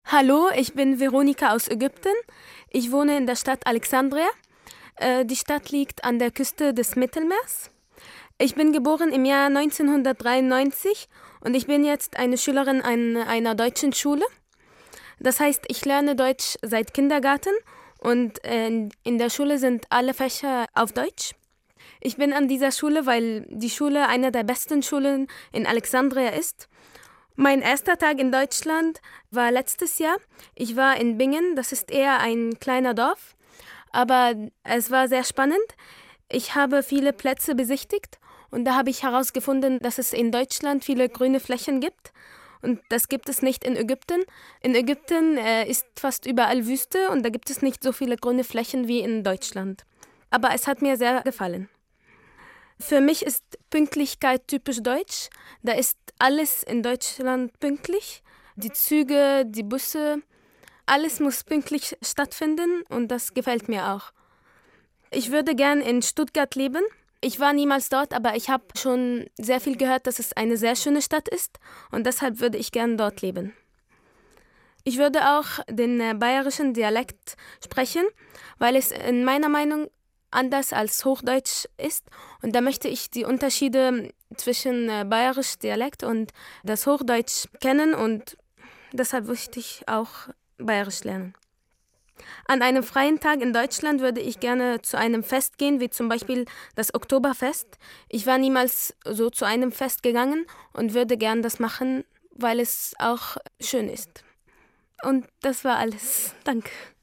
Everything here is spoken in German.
Hallo, ich bin Veronika aus Ägypten. Ich wohne in der Stadt Alexandria. Die Stadt liegt an der Küste des Mittelmeers. Ich bin geboren im Jahr 1993 und ich bin jetzt eine Schülerin an einer deutschen Schule. Das heißt, ich lerne Deutsch seit Kindergarten und in der Schule sind alle Fächer auf Deutsch. Ich bin an dieser Schule, weil die Schule eine der besten Schulen in Alexandria ist. Mein erster Tag in Deutschland war letztes Jahr. Ich war in Bingen, das ist eher ein kleiner Dorf, aber es war sehr spannend. Ich habe viele Plätze besichtigt und da habe ich herausgefunden, dass es in Deutschland viele grüne Flächen gibt. Und das gibt es nicht in Ägypten. In Ägypten ist fast überall Wüste und da gibt es nicht so viele grüne Flächen wie in Deutschland. Aber es hat mir sehr gefallen. Für mich ist Pünktlichkeit typisch deutsch. Da ist alles in Deutschland pünktlich. Die Züge, die Busse, alles muss pünktlich stattfinden und das gefällt mir auch. Ich würde gern in Stuttgart leben. Ich war niemals dort, aber ich habe schon sehr viel gehört, dass es eine sehr schöne Stadt ist und deshalb würde ich gern dort leben. Ich würde auch den bayerischen Dialekt sprechen, weil es in meiner Meinung anders als Hochdeutsch ist und da möchte ich die Unterschiede zwischen bayerisch Dialekt und das Hochdeutsch kennen und deshalb möchte ich auch bayerisch lernen. An einem freien Tag in Deutschland würde ich gerne zu einem Fest gehen, wie zum Beispiel das Oktoberfest. Ich war niemals so zu einem Fest gegangen und würde gern das machen, weil es auch schön ist. Und das war alles. Danke.